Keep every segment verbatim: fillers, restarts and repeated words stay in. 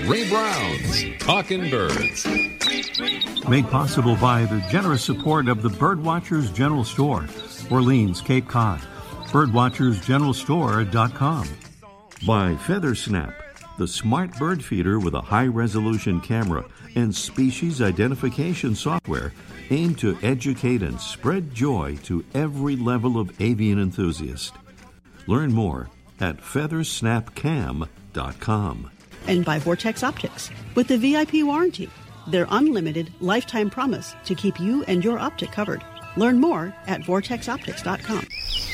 Ray Brown's Talking Birds. Made possible by the generous support of the Birdwatchers General Store, Orleans, Cape Cod. birdwatchers general store dot com. By FeatherSnap, the smart bird feeder with a high-resolution camera and species identification software aimed to educate and spread joy to every level of avian enthusiast. Learn more at feather snap cam dot com. And by Vortex Optics, with the V I P warranty, their unlimited lifetime promise to keep you and your optic covered. Learn more at vortex optics dot com.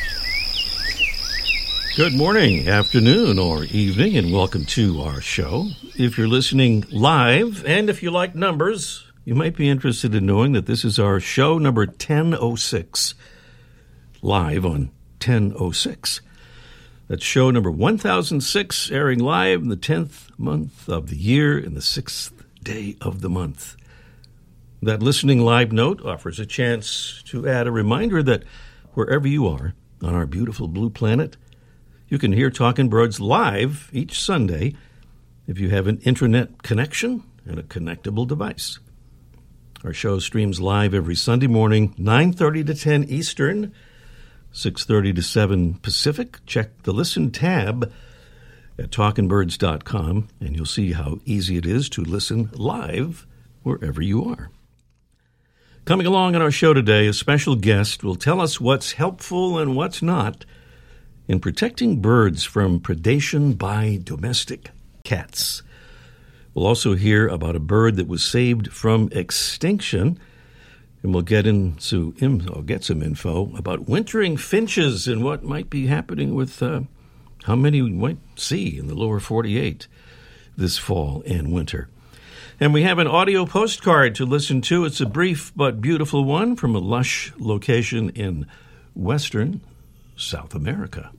Good morning, afternoon, or evening, and welcome to our show. If you're listening live, and if you like numbers, you might be interested in knowing that this is our show number ten oh six, live on ten oh six. That's show number one thousand six, airing live in the tenth month of the year and the sixth day of the month. That listening live note offers a chance to add a reminder that wherever you are on our beautiful blue planet, you can hear Talking Birds live each Sunday if you have an internet connection and a connectable device. Our show streams live every Sunday morning, nine thirty to ten Eastern, six thirty to seven Pacific. Check the Listen tab at talking birds dot com, and you'll see how easy it is to listen live wherever you are. Coming along on our show today, a special guest will tell us what's helpful and what's not in protecting birds from predation by domestic cats. We'll also hear about a bird that was saved from extinction, and we'll get into info, get some info about wintering finches and what might be happening with uh, how many we might see in the lower forty-eight this fall and winter. And we have an audio postcard to listen to. It's a brief but beautiful one from a lush location in western South America.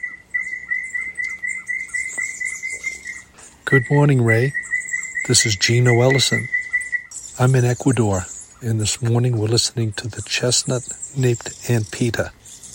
Good morning, Ray. This is Gino Ellison. I'm in Ecuador, and this morning we're listening to the chestnut-naped Ampita.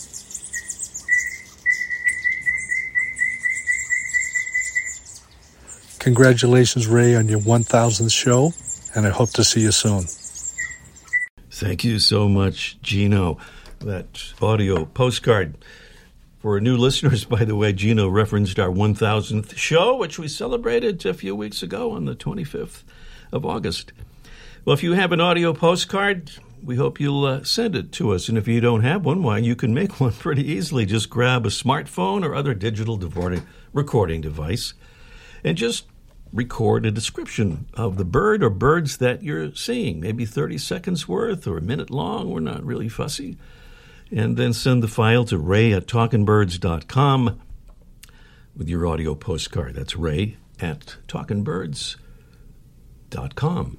Congratulations, Ray, on your one thousandth show, and I hope to see you soon. Thank you so much, Gino. That audio postcard. For new listeners, by the way, Gino referenced our one thousandth show, which we celebrated a few weeks ago on the twenty-fifth of August. Well, if you have an audio postcard, we hope you'll uh, send it to us. And if you don't have one, why, you can make one pretty easily. Just grab a smartphone or other digital devorting, recording device and just record a description of the bird or birds that you're seeing, maybe thirty seconds worth or a minute long. We're not really fussy. And then send the file to ray at talking birds dot com with your audio postcard. That's ray at talking birds dot com.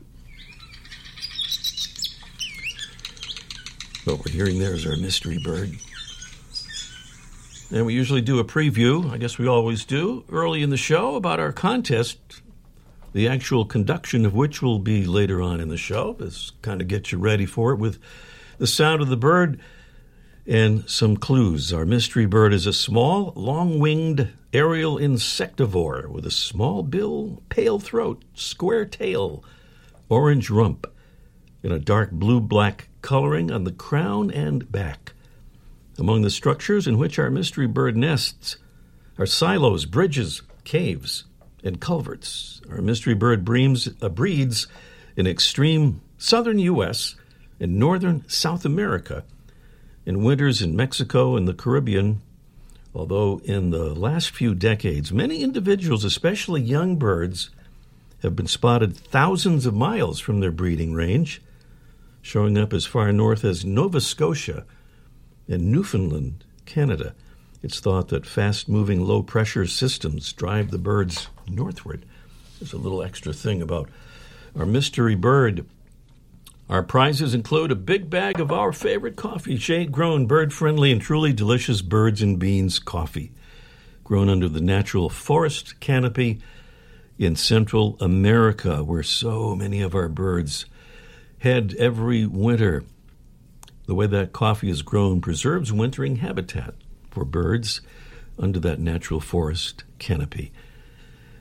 What we're hearing there is our mystery bird. And we usually do a preview, I guess we always do, early in the show about our contest, the actual conduction of which will be later on in the show. This kind of gets you ready for it with the sound of the bird and some clues. Our mystery bird is a small, long-winged aerial insectivore with a small bill, pale throat, square tail, orange rump, and a dark blue-black coloring on the crown and back. Among the structures in which our mystery bird nests are silos, bridges, caves, and culverts. Our mystery bird breeds, uh, breeds in extreme southern U S and northern South America, in winters in Mexico and the Caribbean, although in the last few decades, many individuals, especially young birds, have been spotted thousands of miles from their breeding range, showing up as far north as Nova Scotia and Newfoundland, Canada. It's thought that fast-moving low-pressure systems drive the birds northward. There's a little extra thing about our mystery bird. Our prizes include a big bag of our favorite coffee, shade-grown, bird-friendly, and truly delicious Birds and Beans coffee, grown under the natural forest canopy in Central America, where so many of our birds head every winter. The way that coffee is grown preserves wintering habitat for birds under that natural forest canopy.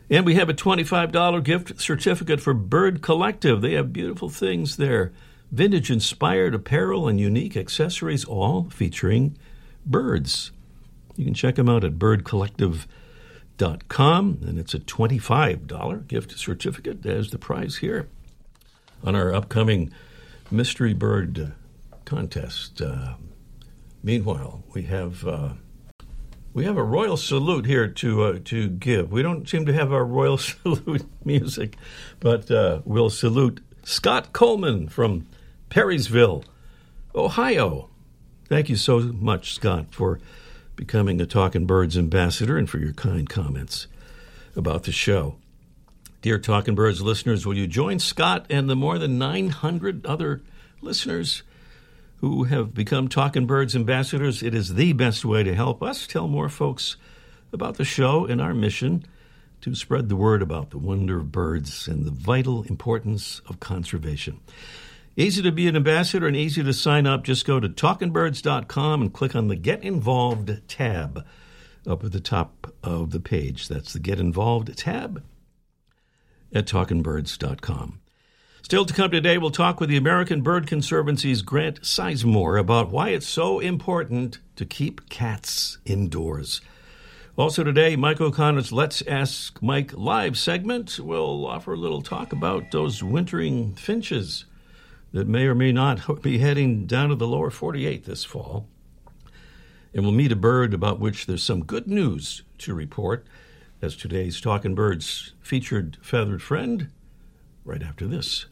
And we have a twenty-five dollars gift certificate for Bird Collective. They have beautiful things there. Vintage-inspired apparel and unique accessories, all featuring birds. You can check them out at bird collective dot com, and it's a twenty-five dollars gift certificate as the prize here on our upcoming Mystery Bird contest. Uh, meanwhile, we have uh, we have a royal salute here to uh, to give. We don't seem to have our royal salute music, but uh, we'll salute Scott Coleman from Perrysville, Ohio. Thank you so much, Scott, for becoming a Talking Birds ambassador and for your kind comments about the show. Dear Talking Birds listeners, will you join Scott and the more than nine hundred other listeners who have become Talking Birds ambassadors? It is the best way to help us tell more folks about the show and our mission to spread the word about the wonder of birds and the vital importance of conservation. Easy to be an ambassador and easy to sign up. Just go to talking birds dot com and click on the Get Involved tab up at the top of the page. That's the Get Involved tab at talking birds dot com. Still to come today, we'll talk with the American Bird Conservancy's Grant Sizemore about why it's so important to keep cats indoors. Also today, Mike O'Connor's Let's Ask Mike Live segment will offer a little talk about those wintering finches that may or may not be heading down to the lower forty-eight this fall. And we'll meet a bird about which there's some good news to report as today's Talking Birds featured feathered friend right after this.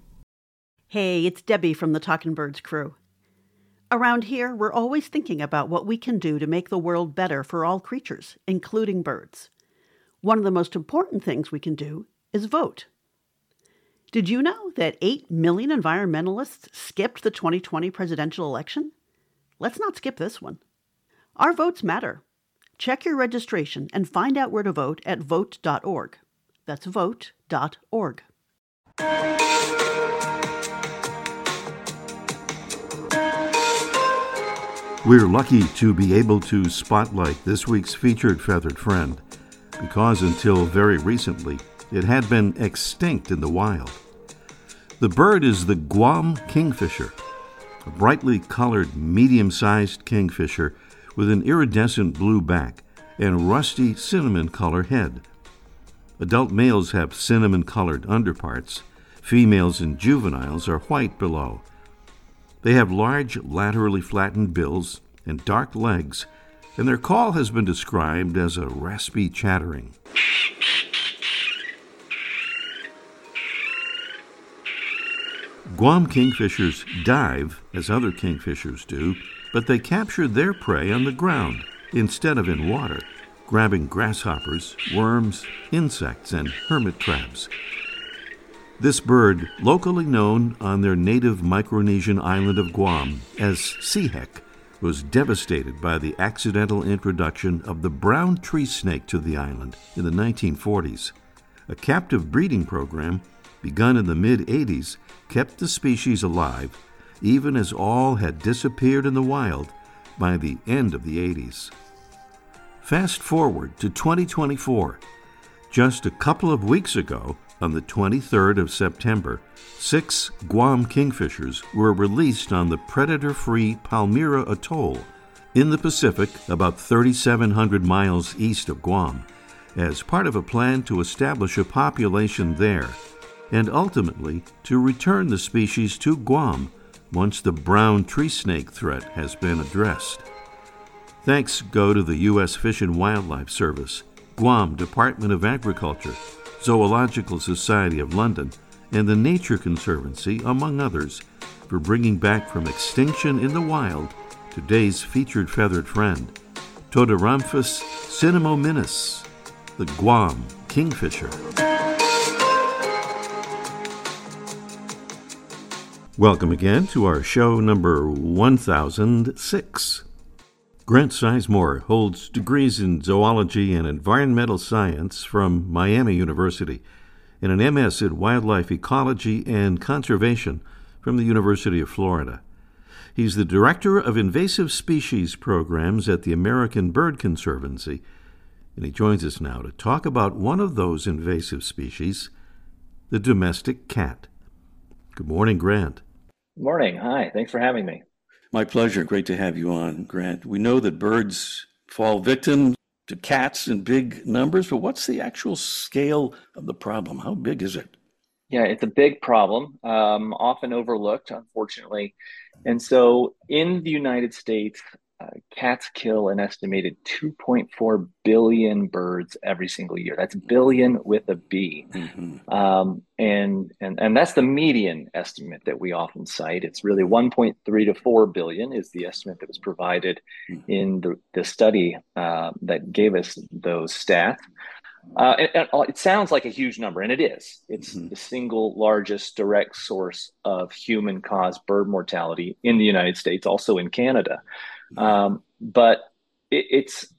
Hey, it's Debbie from the Talking Birds crew. Around here, we're always thinking about what we can do to make the world better for all creatures, including birds. One of the most important things we can do is vote. Did you know that eight million environmentalists skipped the twenty twenty presidential election? Let's not skip this one. Our votes matter. Check your registration and find out where to vote at vote dot org. That's vote dot org. We're lucky to be able to spotlight this week's featured feathered friend because until very recently, it had been extinct in the wild. The bird is the Guam kingfisher, a brightly colored, medium-sized kingfisher with an iridescent blue back and rusty cinnamon-color head. Adult males have cinnamon-colored underparts. Females and juveniles are white below. They have large, laterally flattened bills and dark legs, and their call has been described as a raspy chattering. Guam kingfishers dive, as other kingfishers do, but they capture their prey on the ground instead of in water, grabbing grasshoppers, worms, insects, and hermit crabs. This bird, locally known on their native Micronesian island of Guam as seahek, was devastated by the accidental introduction of the brown tree snake to the island in the nineteen forties. A captive breeding program, begun in the mid-eighties, kept the species alive, even as all had disappeared in the wild by the end of the eighties. Fast forward to twenty twenty-four. Just a couple of weeks ago, on the twenty-third of September, six Guam kingfishers were released on the predator-free Palmyra Atoll in the Pacific, about thirty-seven hundred miles east of Guam, as part of a plan to establish a population there and ultimately to return the species to Guam once the brown tree snake threat has been addressed. Thanks go to the U S Fish and Wildlife Service, Guam Department of Agriculture, Zoological Society of London, and the Nature Conservancy, among others, for bringing back from extinction in the wild today's featured feathered friend, Todorhamphus cinnamominis, the Guam kingfisher. Welcome again to our show number one thousand six. Grant Sizemore holds degrees in zoology and environmental science from Miami University and an M S in wildlife ecology and conservation from the University of Florida. He's the director of invasive species programs at the American Bird Conservancy And he joins us now to talk about one of those invasive species, the domestic cat. Good morning, Grant. Morning. Hi. Thanks for having me. My pleasure. Great to have you on, Grant. We know that birds fall victim to cats in big numbers, but what's the actual scale of the problem? How big is it? Yeah, it's a big problem, um, often overlooked, unfortunately. And so in the United States, uh, cats kill an estimated two point four billion birds every single year. That's billion with a B. Mm-hmm. Um, and, and, and that's the median estimate that we often cite. It's really one point three to four billion is the estimate that was provided Mm-hmm. in the, the study uh, that gave us those stats. Uh, it, it sounds like a huge number, and it is. It's Mm-hmm. the single largest direct source of human-caused bird mortality in the United States, also in Canada. Mm-hmm. Um, but it, it's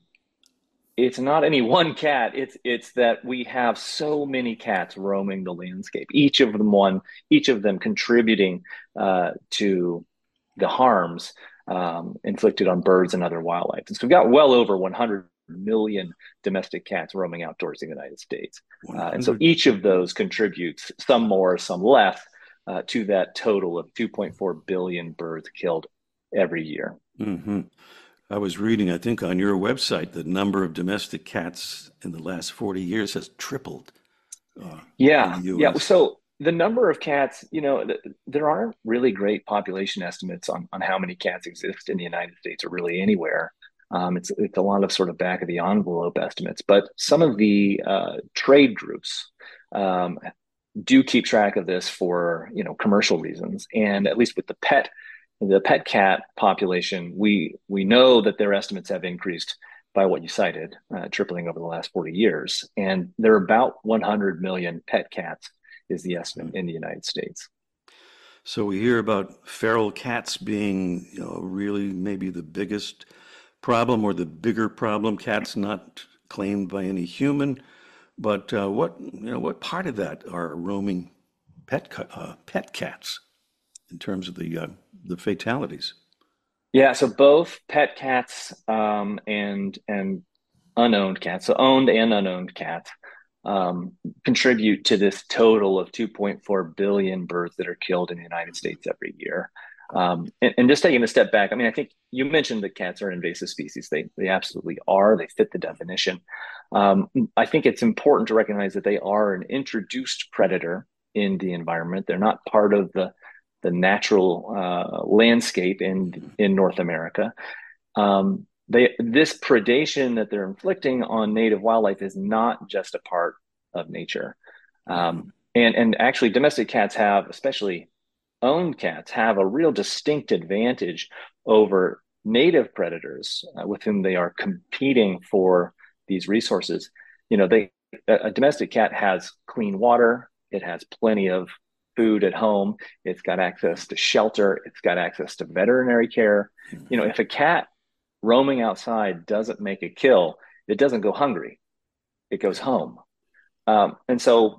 it's not any one cat. It's it's that we have so many cats roaming the landscape. Each of them one, each of them contributing uh, to the harms um, inflicted on birds and other wildlife. And so we've got well over one hundred million domestic cats roaming outdoors in the United States. Uh, and so each of those contributes, some more, some less, uh, to that total of two point four billion birds killed every year. Mm-hmm. I was reading, I think, on your website, the number of domestic cats in the last forty years has tripled. Uh, yeah, in the U S. yeah. So the number of cats, you know, th- there aren't really great population estimates on, on how many cats exist in the United States or really anywhere. Um, it's it's a lot of sort of back of the envelope estimates, but some of the uh, trade groups um, do keep track of this for you know commercial reasons, and at least with the pet the pet cat population, we we know that their estimates have increased by what you cited, uh, tripling over the last forty years, and there are about one hundred million pet cats is the estimate in the United States. So we hear about feral cats being, you know, really maybe the biggest problem or the bigger problem. Cats not claimed by any human, but uh, what you know, what part of that are roaming pet uh, pet cats in terms of the uh, the fatalities? Yeah, so both pet cats um, and and unowned cats, so owned and unowned cats, um, contribute to this total of two point four billion birds that are killed in the United States every year. Um, and, and just taking a step back, I mean, I think you mentioned that cats are an invasive species. They they absolutely are. They fit the definition. Um, I think it's important to recognize that they are an introduced predator in the environment. They're not part of the the natural uh, landscape in in North America. Um, they this predation that they're inflicting on native wildlife is not just a part of nature. Um, and and actually, domestic cats have, especially owned cats, have a real distinct advantage over native predators uh, with whom they are competing for these resources. You know, they a, a domestic cat has clean water. It has plenty of food at home. It's got access to shelter. It's got access to veterinary care. You know, if a cat roaming outside doesn't make a kill, it doesn't go hungry. It goes home. Um, and so,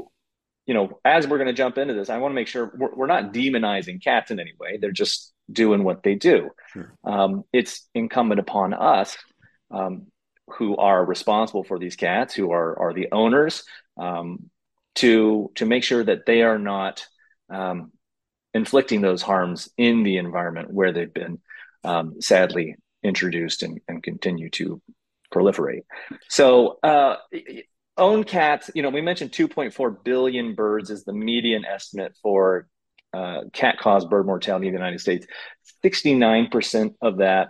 you know, as we're going to jump into this, I want to make sure we're, we're not demonizing cats in any way. They're just doing what they do. Sure. Um, it's incumbent upon us um, who are responsible for these cats, who are, are the owners, um, to, to make sure that they are not um, inflicting those harms in the environment where they've been um, sadly introduced and, and continue to proliferate. So, uh, owned cats, you know, we mentioned two point four billion birds is the median estimate for uh, cat-caused bird mortality in the United States. sixty-nine percent of that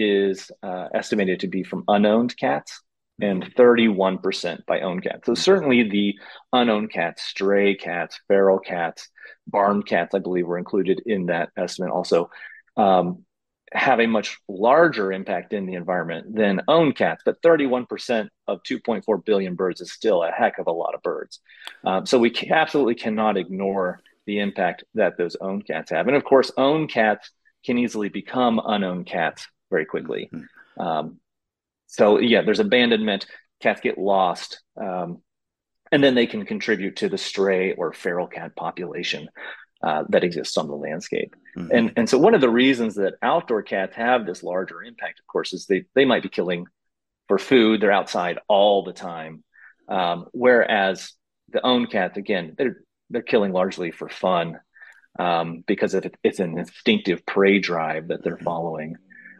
is uh, estimated to be from unowned cats and thirty-one percent by owned cats. So certainly the unowned cats, stray cats, feral cats, barn cats, I believe, were included in that estimate also. Um, have a much larger impact in the environment than owned cats, but thirty-one percent of two point four billion birds is still a heck of a lot of birds. Um, so we can, absolutely cannot ignore the impact that those owned cats have. And of course, owned cats can easily become unowned cats very quickly. Um, so yeah, there's abandonment, cats get lost, um, and then they can contribute to the stray or feral cat population Uh, that exists on the landscape. Mm-hmm. And, and so one of the reasons that outdoor cats have this larger impact, of course, is they, they might be killing for food. They're outside all the time. Um, whereas the owned cats, again, they're they're killing largely for fun, um, because of it, it's an instinctive prey drive that they're following.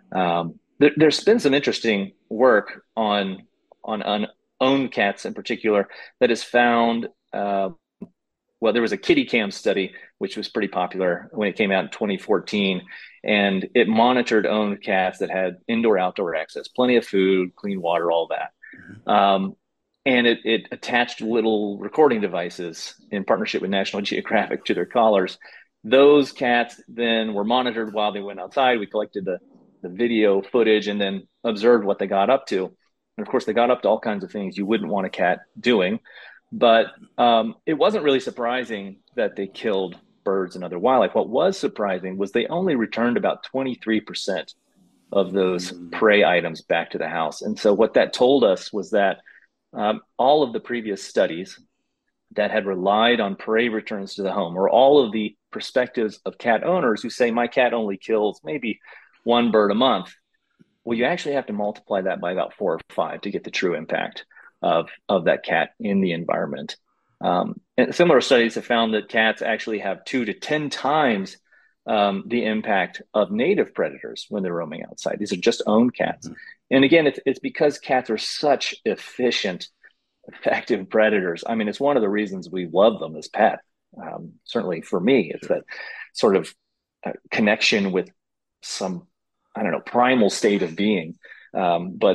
Um, there, there's been some interesting work on on unowned cats in particular that has found. Uh, well, there was a kitty cam study which was pretty popular when it came out in twenty fourteen, and it monitored owned cats that had indoor outdoor access, plenty of food, clean water, all that. Um, and it, it attached little recording devices in partnership with National Geographic to their collars. Those cats then were monitored while they went outside. We collected the, the video footage and then observed what they got up to. And of course, they got up to all kinds of things you wouldn't want a cat doing. But um, it wasn't really surprising that they killed birds and other wildlife. What was surprising was they only returned about twenty-three percent of those prey items back to the house. And so what that told us was that um, all of the previous studies that had relied on prey returns to the home, or all of the perspectives of cat owners who say, my cat only kills maybe one bird a month, well, you actually have to multiply that by about four or five to get the true impact of, of that cat in the environment. Um, and similar studies have found that cats actually have two to ten times um, the impact of native predators when they're roaming outside. These are just owned cats. Mm-hmm. And again, it's, it's because cats are such efficient, effective predators. I mean, it's one of the reasons we love them as pets. Um, certainly for me, it's that sort of uh, connection with some, I don't know, primal state of being. Um, but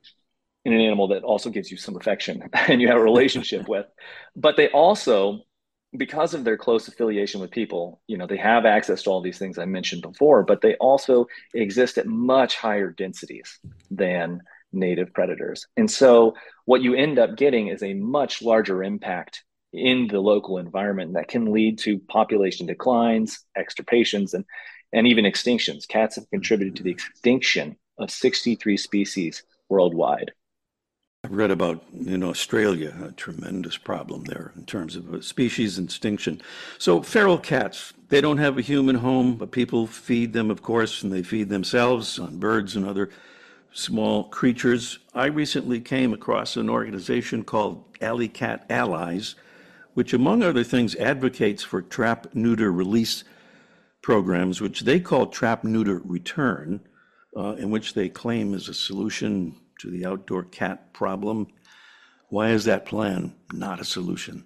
in an animal that also gives you some affection and you have a relationship with. But they also, because of their close affiliation with people, you know, they have access to all these things I mentioned before, but they also exist at much higher densities than native predators. And so what you end up getting is a much larger impact in the local environment that can lead to population declines, extirpations, and, and even extinctions. Cats have contributed to the extinction of sixty-three species worldwide. I've read about in Australia, a tremendous problem there in terms of species extinction. So feral cats, they don't have a human home, but people feed them, of course, and they feed themselves on birds and other small creatures. I recently came across an organization called Alley Cat Allies, which among other things advocates for trap, neuter, release programs, which they call trap, neuter, return, uh, in which they claim is a solution to the outdoor cat problem. Why is that plan not a solution?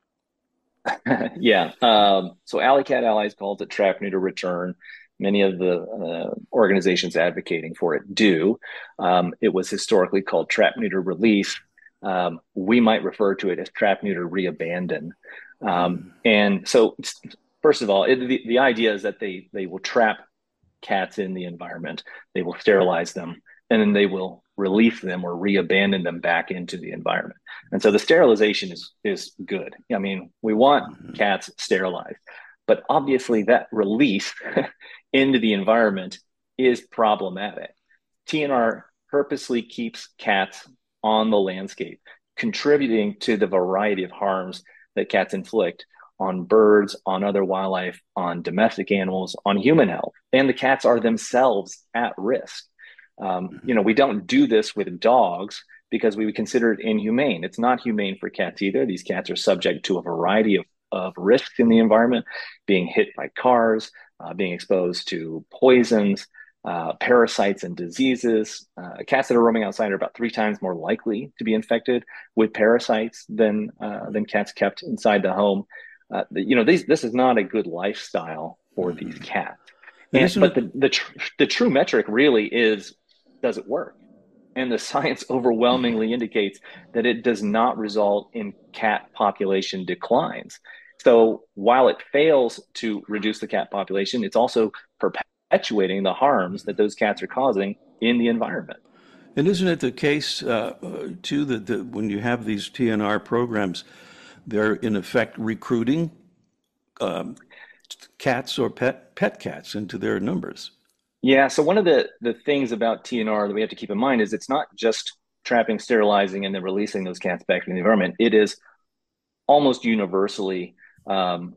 yeah. Um, so Alley Cat Allies calls it trap, neuter, return. Many of the uh, organizations advocating for it do. Um, it was historically called trap, neuter, release. Um, we might refer to it as trap, neuter, re-abandon. Um, and so, first of all, it, the, the idea is that they, they will trap cats in the environment. They will sterilize them, and then they will release them or re-abandon them back into the environment. And so the sterilization is, is good. I mean, we want mm-hmm. cats sterilized, but obviously that release into the environment is problematic. T N R purposely keeps cats on the landscape, contributing to the variety of harms that cats inflict on birds, on other wildlife, on domestic animals, on human health. And the cats are themselves at risk. Um, you know, we don't do this with dogs because we would consider it inhumane. It's not humane for cats either. These cats are subject to a variety of, of risks in the environment, being hit by cars, uh, being exposed to poisons, uh, parasites and diseases. Uh, cats that are roaming outside are about three times more likely to be infected with parasites than, uh, than cats kept inside the home. Uh, you know, these, this is not a good lifestyle for mm-hmm. these cats. And, but the, the, tr- the true metric really is, does it work? And the science overwhelmingly indicates that it does not result in cat population declines. So while it fails to reduce the cat population, it's also perpetuating the harms that those cats are causing in the environment. And isn't it the case, uh, too, that the, when you have these T N R programs, they're in effect recruiting um, cats or pet pet cats into their numbers? Yeah, so one of the, the things about T N R that we have to keep in mind is it's not just trapping, sterilizing, and then releasing those cats back into the environment. It is almost universally um,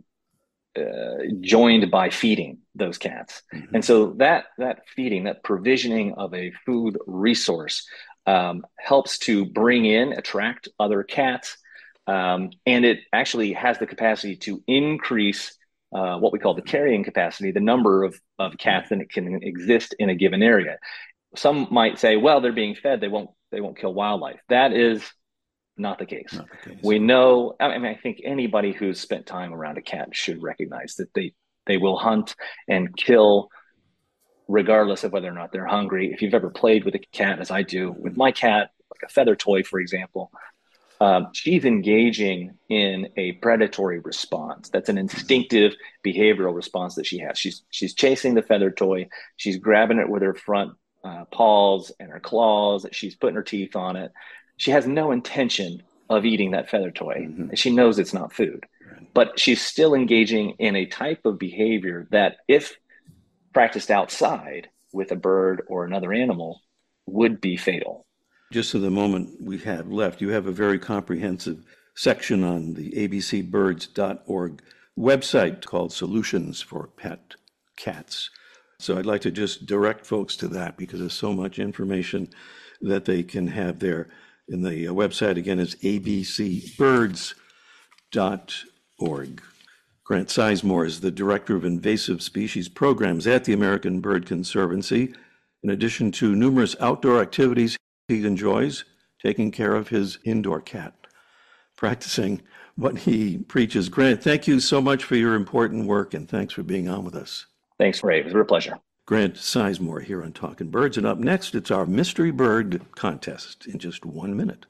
uh, joined by feeding those cats. Mm-hmm. And so that that feeding, that provisioning of a food resource um, helps to bring in, attract other cats, um, and it actually has the capacity to increase uh, what we call the carrying capacity, the number of, of cats that can exist in a given area. Some might say, well, they're being fed, they won't they won't kill wildlife. That is not the case. Not the case. We know, I mean, I think anybody who's spent time around a cat should recognize that they, they will hunt and kill regardless of whether or not they're hungry. If you've ever played with a cat, as I do with my cat, like a feather toy, for example, um, she's engaging in a predatory response. That's an instinctive behavioral response that she has. She's, she's chasing the feather toy. She's grabbing it with her front uh, paws and her claws. She's putting her teeth on it. She has no intention of eating that feather toy. Mm-hmm. She knows it's not food, but she's still engaging in a type of behavior that, if practiced outside with a bird or another animal, would be fatal. Just to the moment we have left, you have a very comprehensive section on the a b c birds dot org website called Solutions for Pet Cats. So I'd like to just direct folks to that because there's so much information that they can have there. And the website, again, is a b c birds dot org. Grant Sizemore is the Director of Invasive Species Programs at the American Bird Conservancy. In addition to numerous outdoor activities he enjoys, taking care of his indoor cat, practicing what he preaches. Grant, thank you so much for your important work, and thanks for being on with us. Thanks, Ray. It was a real pleasure. Grant Sizemore here on Talking Birds. And up next, it's our Mystery Bird Contest in just one minute.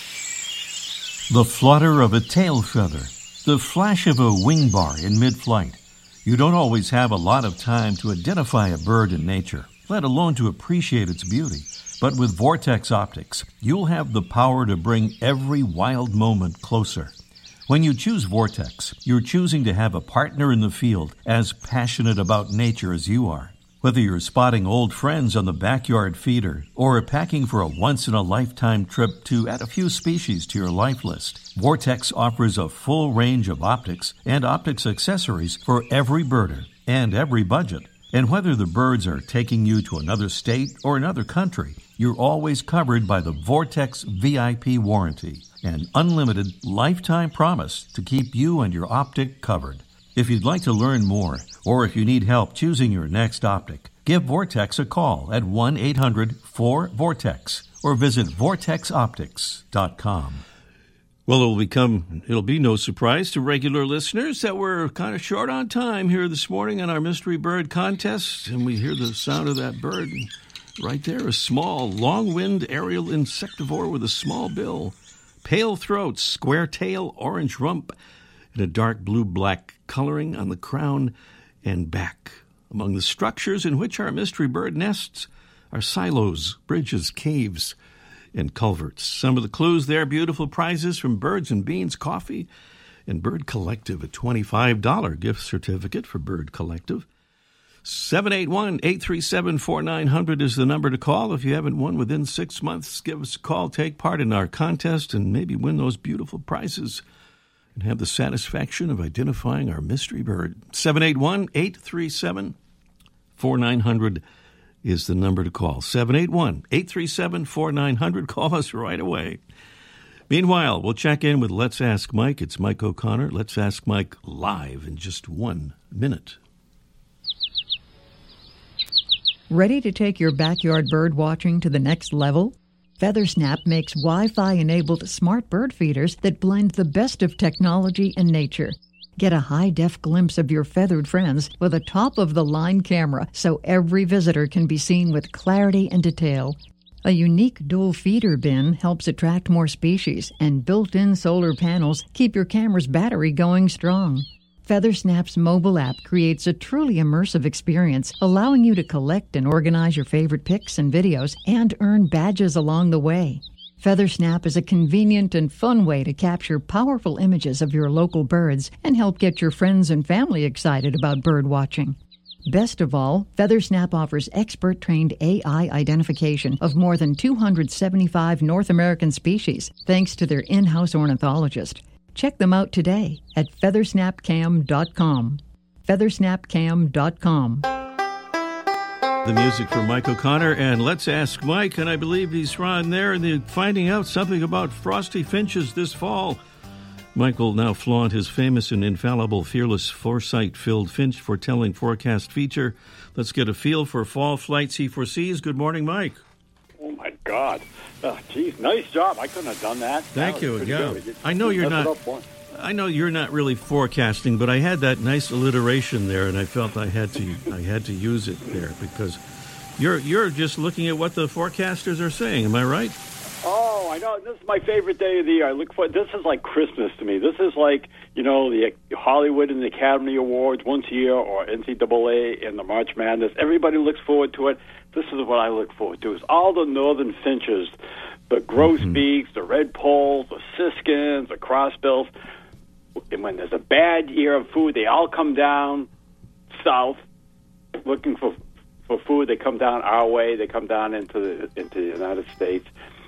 The flutter of a tail feather, the flash of a wing bar in mid-flight. You don't always have a lot of time to identify a bird in nature, let alone to appreciate its beauty. But with Vortex Optics, you'll have the power to bring every wild moment closer. When you choose Vortex, you're choosing to have a partner in the field as passionate about nature as you are. Whether you're spotting old friends on the backyard feeder or packing for a once-in-a-lifetime trip to add a few species to your life list, Vortex offers a full range of optics and optics accessories for every birder and every budget. And whether the birds are taking you to another state or another country, you're always covered by the Vortex V I P warranty, an unlimited lifetime promise to keep you and your optic covered. If you'd like to learn more, or if you need help choosing your next optic, give Vortex a call at one eight hundred four vortex or visit vortex optics dot com. Well, it'll become, it'll be no surprise to regular listeners that we're kind of short on time here this morning on our Mystery Bird Contest, and we hear the sound of that bird right there, a small, long-winged aerial insectivore with a small bill, pale throat, square tail, orange rump, and a dark blue-black coloring on the crown and back. Among the structures in which our mystery bird nests are silos, bridges, caves, and culverts. Some of the clues there, beautiful prizes from Birds and Beans Coffee and Bird Collective, a twenty-five dollars gift certificate for Bird Collective. seven eight one, eight three seven, four nine zero zero is the number to call. If you haven't won within six months, give us a call, take part in our contest, and maybe win those beautiful prizes and have the satisfaction of identifying our mystery bird. seven eight one, eight three seven, four nine zero zero is the number to call. seven eight one, eight three seven, four nine zero zero. Call us right away. Meanwhile, we'll check in with Let's Ask Mike. It's Mike O'Connor. Let's Ask Mike live in just one minute. Ready to take your backyard bird watching to the next level? FeatherSnap makes Wi-Fi-enabled smart bird feeders that blend the best of technology and nature. Get a high-def glimpse of your feathered friends with a top-of-the-line camera so every visitor can be seen with clarity and detail. A unique dual feeder bin helps attract more species, and built-in solar panels keep your camera's battery going strong. FeatherSnap's mobile app creates a truly immersive experience, allowing you to collect and organize your favorite pics and videos and earn badges along the way. FeatherSnap is a convenient and fun way to capture powerful images of your local birds and help get your friends and family excited about bird watching. Best of all, FeatherSnap offers expert-trained A I identification of more than two hundred seventy-five North American species, thanks to their in-house ornithologist. Check them out today at feathersnap cam dot com. feathersnap cam dot com. The music for Mike O'Connor, and let's ask Mike, and I believe he's on there, and they're finding out something about frosty finches this fall. Mike will now flaunt his famous and infallible Fearless Foresight-filled finch foretelling forecast feature. Let's get a feel for fall flights he foresees. Good morning, Mike. Oh, my God. Oh, geez, nice job. I couldn't have done that. Thank that you. Yeah, good. I know you're not. I know you're not really forecasting, but I had that nice alliteration there, and I felt I had to. I had to use it there because you're you're just looking at what the forecasters are saying. Am I right? Oh, I know. This is my favorite day of the year. I look for. This is like Christmas to me. This is like, you know, the Hollywood and the Academy Awards once a year, or N C double A and the March Madness. Everybody looks forward to it. This is what I look forward to. Is all the northern finches, the grosbeaks, mm-hmm. the red poles, the siskins, the crossbills. And when there's a bad year of food, they all come down south looking for for food. They come down our way. They come down into the into the United States.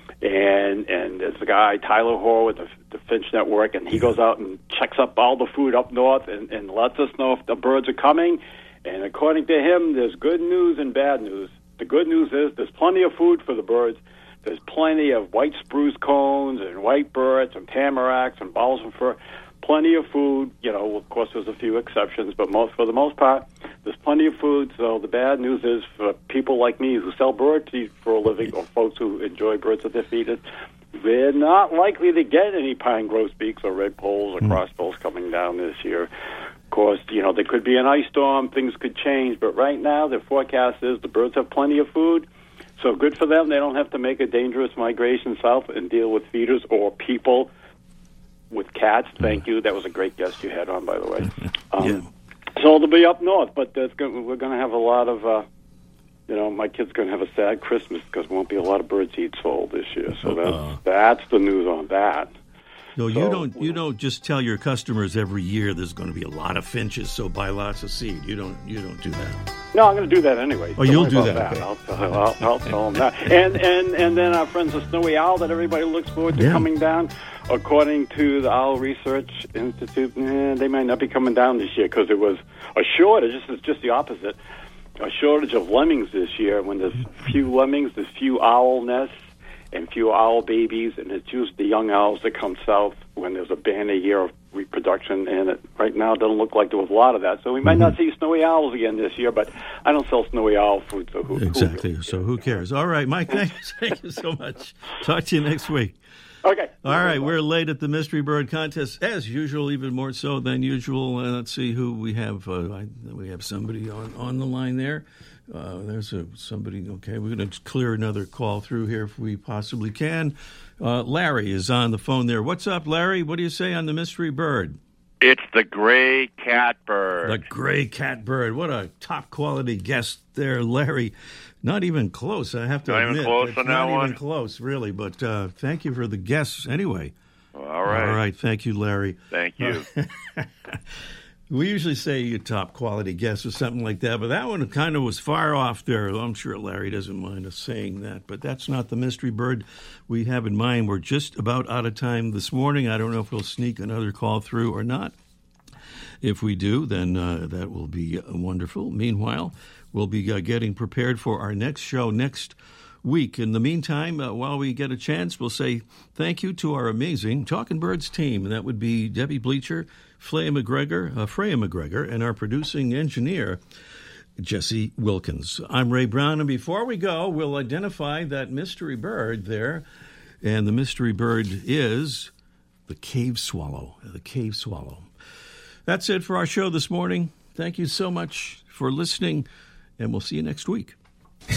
And and there's a guy, Tyler Hoare, with the, the Finch Network, and he goes out and checks up all the food up north and, and lets us know if the birds are coming. And according to him, there's good news and bad news. The good news is there's plenty of food for the birds. There's plenty of white spruce cones and white birds and tamaracks and balsam fir. Plenty of food. You know, of course, there's a few exceptions, but most for the most part, there's plenty of food. So the bad news is for people like me who sell bird feed for a living, or folks who enjoy birds that they're feeding, they're not likely to get any pine grosbeaks or red poles or mm. crossbills coming down this year. Of course, you know, there could be an ice storm. Things could change. But right now, the forecast is the birds have plenty of food. So good for them. They don't have to make a dangerous migration south and deal with feeders or people with cats. Thank you. That was a great guest you had on, by the way. Um, yeah. So they'll be up north, but there's going, we're going to have a lot of, uh, you know, my kid's going to have a sad Christmas because there won't be a lot of bird seed sold this year. So that's, uh, that's the news on that. No, you so, don't. You don't just tell your customers every year there's going to be a lot of finches, so buy lots of seed. You don't. You don't do that. No, I'm going to do that anyway. Oh, don't you'll do that. that. Okay. I'll, I'll, I'll, I'll tell them that. And and and then our friends the Snowy Owl that everybody looks forward to yeah. coming down. According to the Owl Research Institute, eh, they might not be coming down this year because it was a shortage. This is just the opposite. A shortage of lemmings this year. When there's few lemmings, there's few owl nests and few owl babies, and it's usually the young owls that come south when there's a banner year of reproduction, and it, right now it doesn't look like there was a lot of that. So we might mm-hmm. not see snowy owls again this year, but I don't sell snowy owl food, so who Exactly, who so who cares? All right, Mike, thank you, thank you so much. Talk to you next week. Okay. All right, we're late at the Mystery Bird Contest, as usual, even more so than usual. Uh, let's see who we have. Uh, I, we have somebody on, on the line there. Uh, there's a somebody. Okay, we're going to clear another call through here if we possibly can. Uh, Larry is on the phone there. What's up, Larry? What do you say on the Mystery Bird? It's the gray catbird. The gray catbird. What a top quality guest there, Larry. Not even close, I have to not admit. Even close on not that even one? close, really. But uh, thank you for the guess anyway. All right. All right. Thank you, Larry. Thank you. Uh, we usually say you top quality guess or something like that, but that one kind of was far off there. I'm sure Larry doesn't mind us saying that, but that's not the Mystery Bird we have in mind. We're just about out of time this morning. I don't know if we'll sneak another call through or not. If we do, then uh, that will be uh, wonderful. Meanwhile, we'll be uh, getting prepared for our next show next week. In the meantime, uh, while we get a chance, we'll say thank you to our amazing Talking Birds team. And that would be Debbie Bleacher, Freya McGregor, uh, Freya McGregor, and our producing engineer, Jesse Wilkins. I'm Ray Brown, and before we go, we'll identify that mystery bird there. And the mystery bird is the cave swallow, the cave swallow. That's it for our show this morning. Thank you so much for listening, and we'll see you next week. The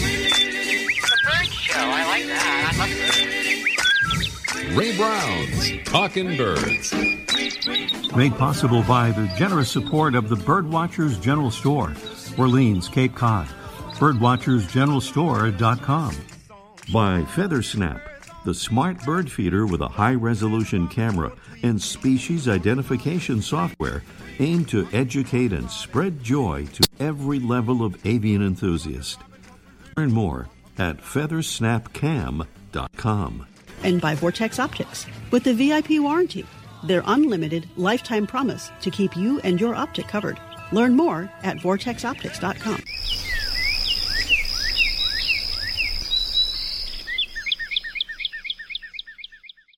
bird show. I like that. I love it. Ray Brown's Talking Birds. Made possible by the generous support of the Birdwatchers General Store, Orleans, Cape Cod. birdwatchers general store dot com. By Feathersnap, the smart bird feeder with a high-resolution camera and species identification software aimed to educate and spread joy to every level of avian enthusiast. Learn more at feathersnap cam dot com. And by Vortex Optics with the V I P warranty, their unlimited lifetime promise to keep you and your optic covered. Learn more at vortex optics dot com.